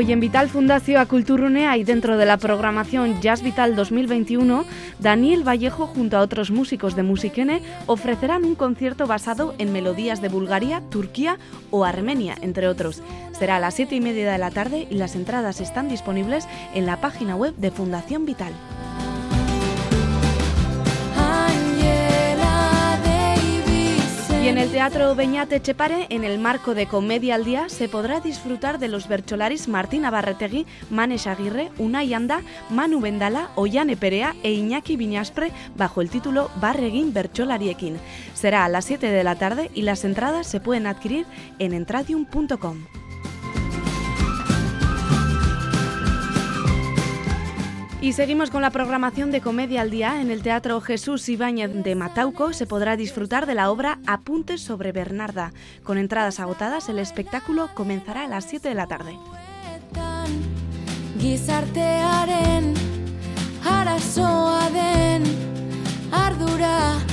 Hoy en Vital Fundazioa Kulturgunea y dentro de la programación Jazz Vital 2021, Daniel Vallejo junto a otros músicos de Musikene ofrecerán un concierto basado en melodías de Bulgaria, Turquía o Armenia, entre otros. Será a las 7:30 de la tarde y las entradas están disponibles en la página web de Fundación Vital. Y en el Teatro Beñat Etxepare, en el marco de Comedia al Día, se podrá disfrutar de los bertsolaris Martina Barretegui, Manes Aguirre, Unai Anda, Manu Bendala, Ollane Perea e Iñaki Viñaspre bajo el título Barregin Bertsolariekin. Será a las 7 de la tarde y las entradas se pueden adquirir en entradium.com. Y seguimos con la programación de Comedia al Día. En el Teatro Jesús Ibáñez de Matauco se podrá disfrutar de la obra Apuntes sobre Bernarda. Con entradas agotadas, el espectáculo comenzará a las 7 de la tarde. Gizartearen arazoa den ardura